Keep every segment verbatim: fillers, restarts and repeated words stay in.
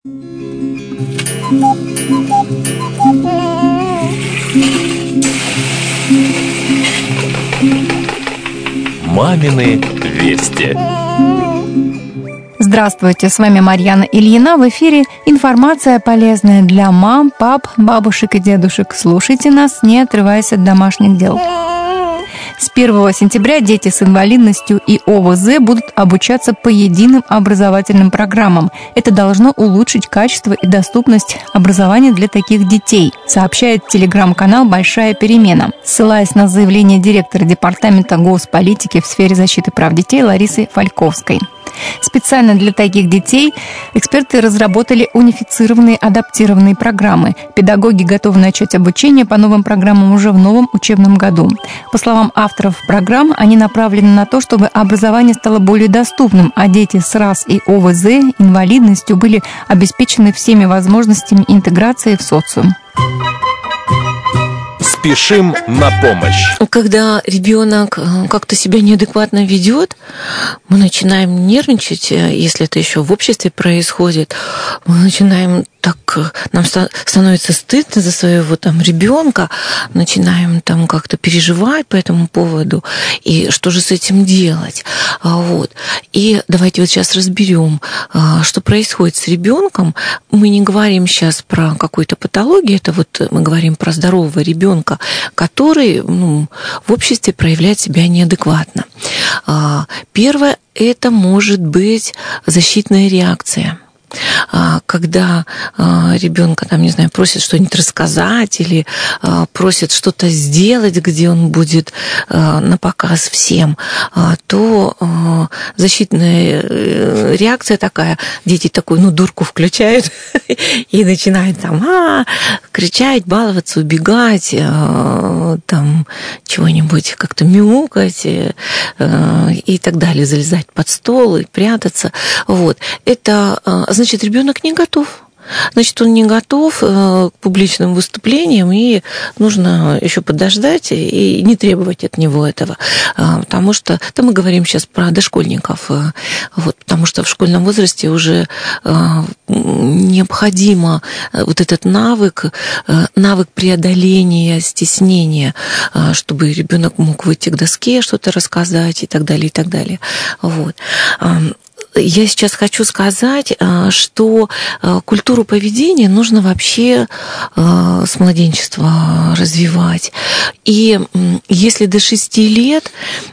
Мамины вести. Здравствуйте, с вами Марьяна Ильина. В эфире информация полезная для мам, пап, бабушек и дедушек. Слушайте нас, не отрываясь от домашних дел. С первого сентября дети с инвалидностью и о вэ зэ будут обучаться по единым образовательным программам. Это должно улучшить качество и доступность образования для таких детей, сообщает телеграм-канал «Большая перемена», ссылаясь на заявление директора Департамента госполитики в сфере защиты прав детей Ларисы Фальковской. Специально для таких детей эксперты разработали унифицированные адаптированные программы. Педагоги готовы начать обучение по новым программам уже в новом учебном году. По словам авторов программ, они направлены на то, чтобы образование стало более доступным, а дети с РАС и о вэ зэ, инвалидностью, были обеспечены всеми возможностями интеграции в социум. Спешим на помощь. Когда ребенок как-то себя неадекватно ведет, мы начинаем нервничать, если это еще в обществе происходит, мы начинаем так, нам становится стыдно за своего там ребенка, начинаем там как-то переживать по этому поводу, и что же с этим делать? Вот. И давайте вот сейчас разберем, что происходит с ребенком. Мы не говорим сейчас про какую-то патологию, это вот мы говорим про здорового ребенка, который, ну, в обществе проявляет себя неадекватно. Первое, это может быть защитная реакция. Когда ребенка, там, не знаю, просят что-нибудь рассказать или просят что-то сделать, где он будет на показ всем, то защитная реакция такая, дети такую, ну, дурку включают и начинают там а, кричать, баловаться, убегать, там чего-нибудь как-то мяукать и так далее, залезать под стол и прятаться. Вот. Это значит, ребенок не готов. Значит, он не готов к публичным выступлениям, и нужно еще подождать и не требовать от него этого. Потому что, да, мы говорим сейчас про дошкольников, вот, потому что в школьном возрасте уже необходимо вот этот навык, навык преодоления, стеснения, чтобы ребенок мог выйти к доске, что-то рассказать и так далее, и так далее. Вот. Я сейчас хочу сказать, что культуру поведения нужно вообще с младенчества развивать. И если до шести лет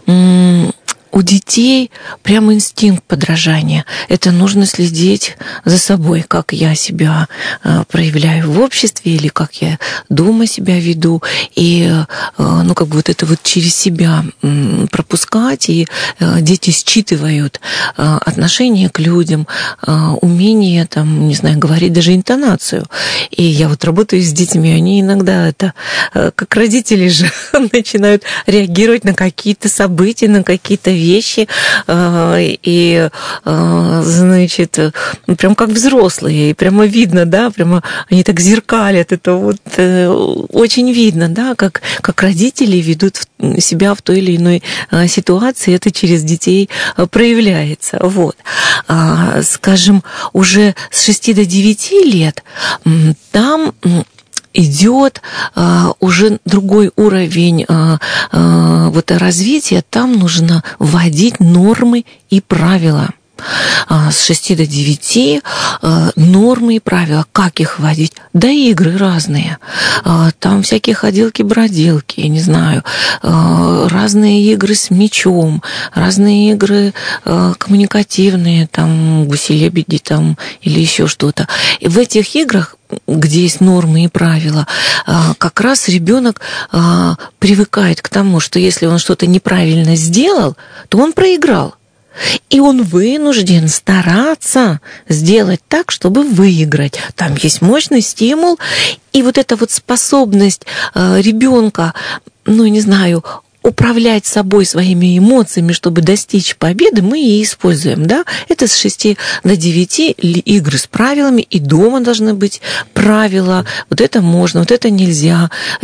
у детей прямо инстинкт подражания. Это нужно следить за собой, как я себя проявляю в обществе или как я дома себя веду. И, ну, как бы вот это вот через себя пропускать. И дети считывают отношение к людям, умение, там, не знаю, говорить даже интонацию. И я вот работаю с детьми, они иногда это, как родители же, начинают реагировать на какие-то события, на какие-то вещи, и, значит, прям как взрослые, и прямо видно, да, прямо они так зеркалят, это вот очень видно, да, как, как родители ведут себя в той или иной ситуации, это через детей проявляется, вот. Скажем, уже с шести до девяти лет там идет а, уже другой уровень а, а, вот развития, там нужно вводить нормы и правила. А, с шести до девяти а, нормы и правила. Как их вводить? Да игры разные. А, там всякие ходилки-бродилки, я не знаю, а, разные игры с мячом, разные игры а, коммуникативные, там гуси-лебеди там, или еще что-то. И в этих играх, где есть нормы и правила, как раз ребенок привыкает к тому, что если он что-то неправильно сделал, то он проиграл. И он вынужден стараться сделать так, чтобы выиграть. Там есть мощный стимул, и вот эта вот способность ребенка, ну, не знаю, управлять собой, своими эмоциями, чтобы достичь победы, мы и используем, да? Это с шести до девяти игры с правилами, и дома должны быть правила. Вот это можно, вот это нельзя. И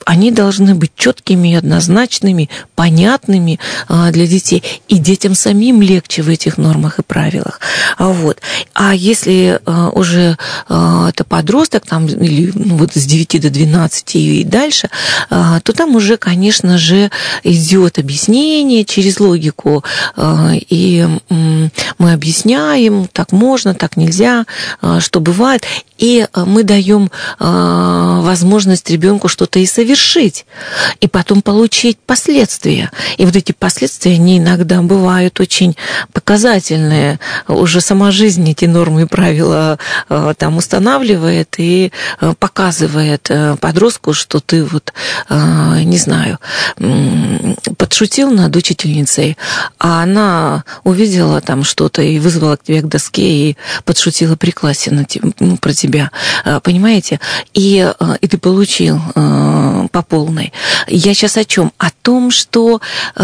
они должны быть четкими, однозначными, понятными для детей. И детям самим легче в этих нормах и правилах. Вот. А если уже это подросток, там, или ну, вот с девяти до двенадцати и дальше, то там уже, конечно же, идет объяснение через логику. И мы объясняем, так можно, так нельзя, что бывает. И мы даем возможность ребенку что-то и совершить, и потом получить последствия. И вот эти последствия, они иногда бывают очень показательные. Уже сама жизнь эти нормы и правила там устанавливает и показывает подростку, что ты вот, не знаю, подшутил над учительницей, а она увидела там что-то и вызвала к тебе к доске и подшутила при классе на тебя, ну, про тебя. Понимаете? И, и ты получил по полной. Я сейчас о чем? О том, что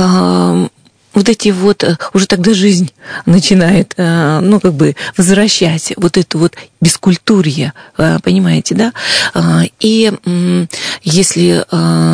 вот эти вот, уже тогда жизнь начинает, ну, как бы возвращать вот это вот бескультурье, понимаете, да? И если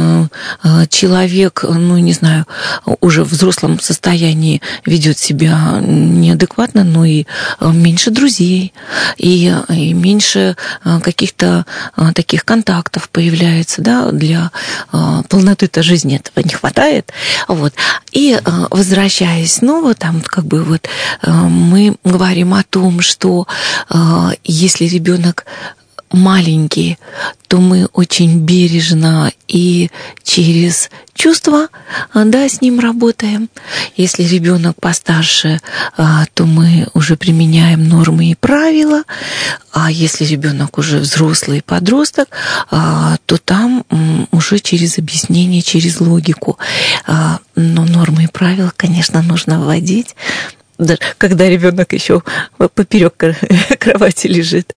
человек, ну, не знаю, уже в взрослом состоянии ведет себя неадекватно, но и меньше друзей, и, и меньше каких-то таких контактов появляется, да, для полноты-то жизни этого не хватает, вот. И возвращаясь снова, там как бы вот мы говорим о том, что если ребенок маленький, то мы очень бережно и через чувства, да, с ним работаем. Если ребенок постарше, то мы уже применяем нормы и правила. А если ребенок уже взрослый подросток, то там уже через объяснение, через логику. Но нормы и правила, конечно, нужно вводить, даже когда ребенок еще поперек кровати лежит.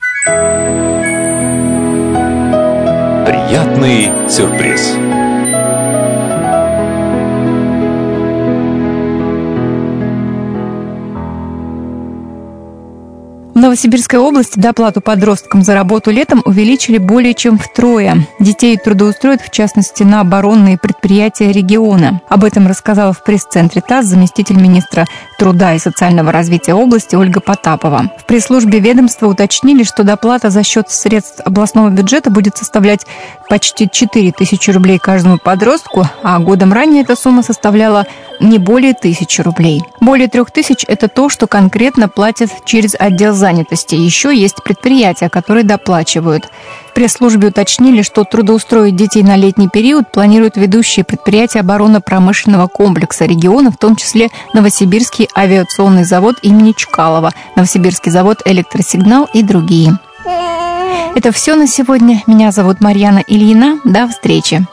Приятный сюрприз. В Новосибирской области доплату подросткам за работу летом увеличили более чем втрое. Детей трудоустроят, в частности, на оборонные предприятия региона. Об этом рассказала в пресс-центре ТАСС заместитель министра труда и социального развития области Ольга Потапова. В пресс-службе ведомства уточнили, что доплата за счет средств областного бюджета будет составлять почти четыре тысячи рублей каждому подростку, а годом ранее эта сумма составляла не более тысячи рублей. Более трех тысяч – это то, что конкретно платят через отдел занятости. Еще есть предприятия, которые доплачивают. В пресс-службе уточнили, что трудоустроить детей на летний период планируют ведущие предприятия оборонно-промышленного комплекса региона, в том числе Новосибирский авиационный завод имени Чкалова, Новосибирский завод «Электросигнал» и другие. Это все на сегодня. Меня зовут Марьяна Ильина. До встречи.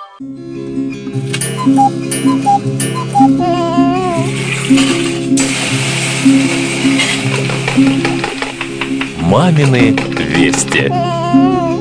Мамины вести.